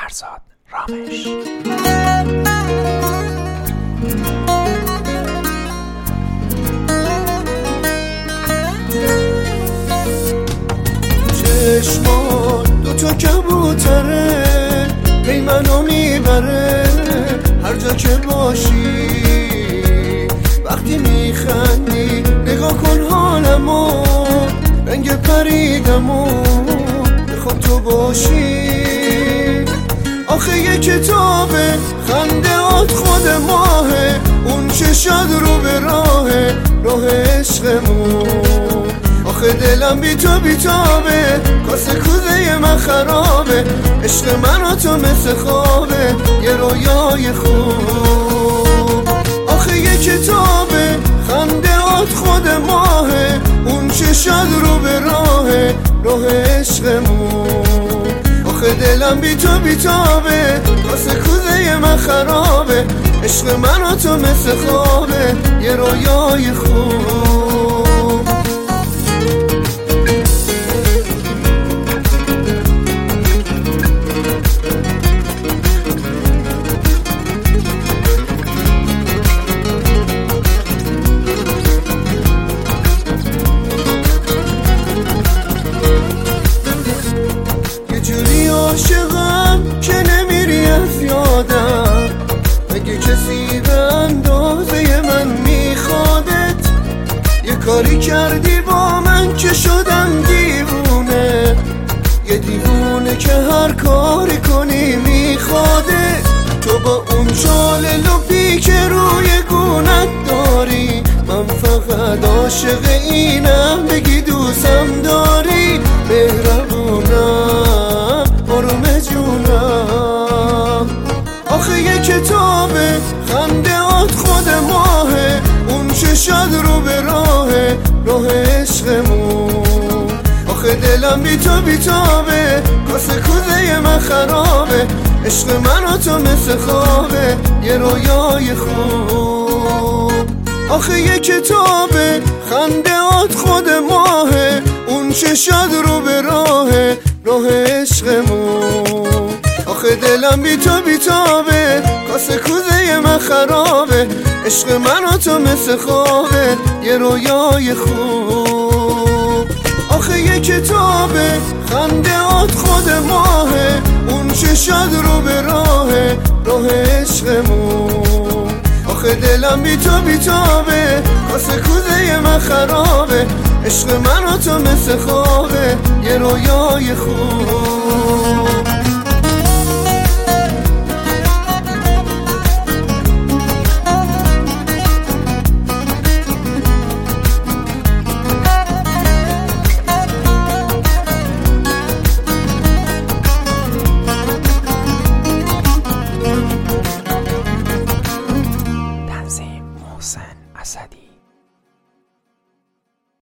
فرزاد رامش. چشمات دوتا کبوتره هی منو میبره هر جا که باشی. وقتی میخندی نگاه کن حالمو، رنگ پریدمو میخوام تو باشی. آخه یه کتابه خندهات خود ماهه، اون چشاد رو به راه عشقمون. آخه دلم بی تو بیتابه، کاسه کوزه من خرابه. عشق من و تو مثل خوابه، یه رویای خوب. آخه یه کتابه خندهات خود ماهه، اون چشاد رو به راه عشقمون. آخه دلم بی تو بیتابه، کاسه کوزه من خرابه. عشق من و تو مثل خوابه، یه رویای خوب. عاشقم که نمیری از یادم، مگه کسی به اندازه من میخوادت؟ یه کاری کردی با من که شدم دیوونه، یه دیوونه که هر کاری کنی میخواده. تو با اون چال لپی که روی گونت داری، من فقط عاشق اینم بگی دوستم داری. مهربونم آروم جونم. آخه یه کتابه خندهات خود ماهه، اون چشاد رو به راه عشقمون. آخه دلم بی تو بیتابه، کاسه کوزه من خرابه. عشق من و تو مثل خوابه، یه رویای خوب. آخه یه کتابه خندهات خود ماهه، اون چشاد رو به راه عشقمون. آخه دلم بی تو بیتابه، کاسه کوزه من خرابه. عشق من و تو مثل خوابه، یه رویای خوب. آخه یه کتابه خندهات خود ماهه، اون چشاد رو به راه عشقمون. آخه دلم بی تو بیتابه، کاسه کوزه من خرابه. عشق من و تو مثل خوابه، یه رویای خوب.